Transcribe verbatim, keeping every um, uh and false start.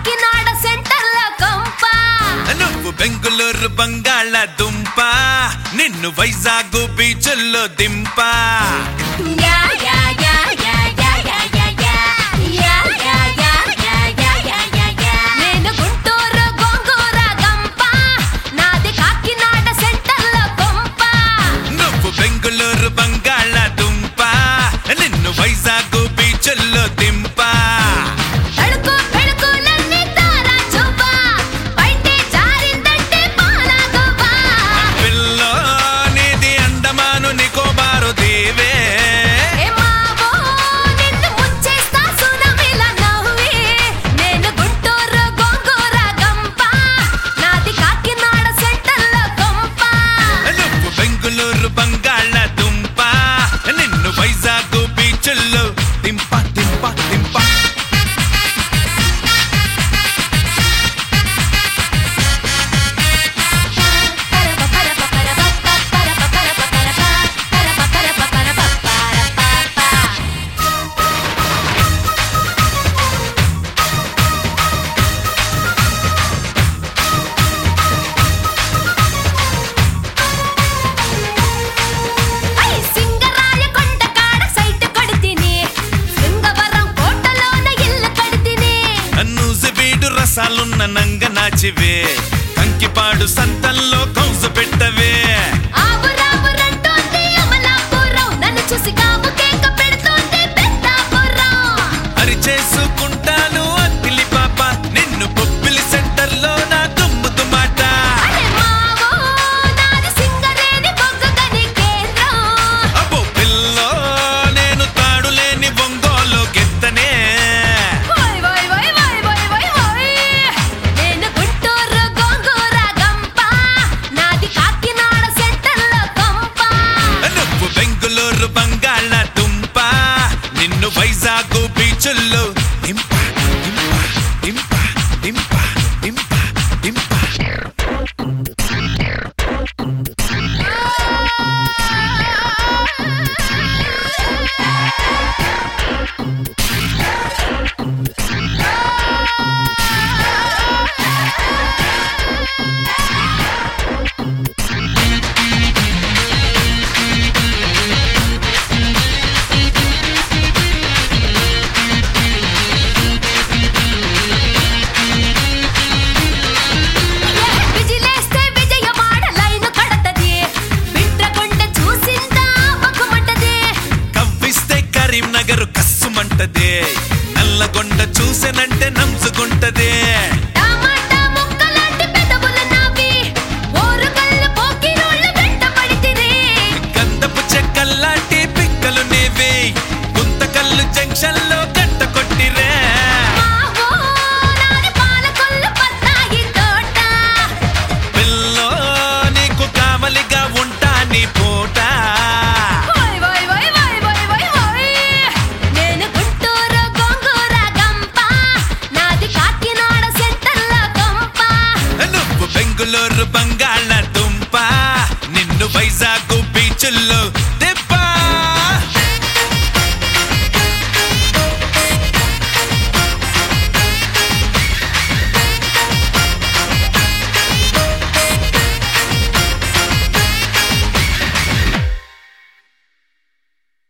కాకినాడ సెంటర్ల కొంప నువ్వు బెంగుళూరు బంగాళ దుంప నిన్ను వైజాగ్ బీచుల్లో దింప యా యా యా యా యా యా యా యా యా యా యా యా యా యా యా నేను గుంటూరు గోంగూర గంప నాది కాకినాడ సెంటర్ల కొంప నువ్వు బెంగుళూరు బంగాళ దుంప నిన్ను వైజాగ్ బీచుల్లో దింప తడుకు పెడుకులన్నీ తారా చూప బయటే జారిందంటే పాలగోవా పిల్లో నీది అండమాను నికోబారు దీవే ఏ మావో నిన్ను ముంచేస్తా సునమిల నవ్వి నేను గుంటూరు గోంగూర గంప నాది కాకినాడ సెంటర్ల కొంప నువ్వు బెంగుళూరు బంగాళ దుంప నిన్ను వైజాగ్ బీచుల్లో దింప దింప దింప ఐ సింగరాయ కొండ కాడ సైట్ కొడితిని సింగవరం కోటలోన ఇల్లు కడితిని అన్నూసి వీడు రసాలున్న నంగ నాచివే కంకిపాడు సంతల్లో కౌసు పెట్టవే ఆవురావురంటోంది అమలాపురం నన్ను చూసి కావు కేక పెడుతోంది పెద్దాపురం అరి చేసుకుంటాను అత్తిలి పాప నిన్ను బొబ్బిలి సెంటర్లో నా దుమ్ముదు మాట అరే మావో నాది సింగరేణి బొగ్గగని కేంద్రం అబ్బో పిల్లో నేను తాడులేని బొంగోలు గెత్తనే ఓయ్ ఓయ్ ఓయ్ ఓయ్ ఓయ్ ఓయ్ ఓయ్ నేను గుంటూరు గోంగూర గంప నాది కాకినాడ సెంటర్ల కొంప నువ్వు బెంగుళూరు బంగాళ దుంప నిన్ను వైజాగ్ బీచుల్లో దింప దింప దింప దింప దింప దింప విజిలేస్తే విజయవాడ లైను కడతది బిట్రకొండ చూసిందా బకుమంటది కవ్విస్తే కరీంనగర్ కస్సుమంటదే నల్లగొండ చూసెనంటే నంచుకుంటదే టమాటా ముక్కలాంటి పెదవులు నావి ఓరుగల్లు పోకిరోళ్ళు వెంట పడితిరి గంధపు చెక్కల్లాంటి పిక్కలు నేవే గుంతకల్లు జంక్షన్ లో గంట కొట్టిరే మావో నాది పాలకొల్లు పత్తాయి తోట పిల్లో నీకు కామలిగా ఉంటా నీ పూట ఓయ్ ఓయ్ ఓయ్ ఓయ్ ఓయ్ ఓయ్ ఓయ్ నేను గుంటూరు గోంగూర గంప నాది కాకినాడ సెంటర్ల కొంప నువ్వు బెంగుళూరు బంగాళ దుంప నిన్ను వైజాగ్ బీచుల్లో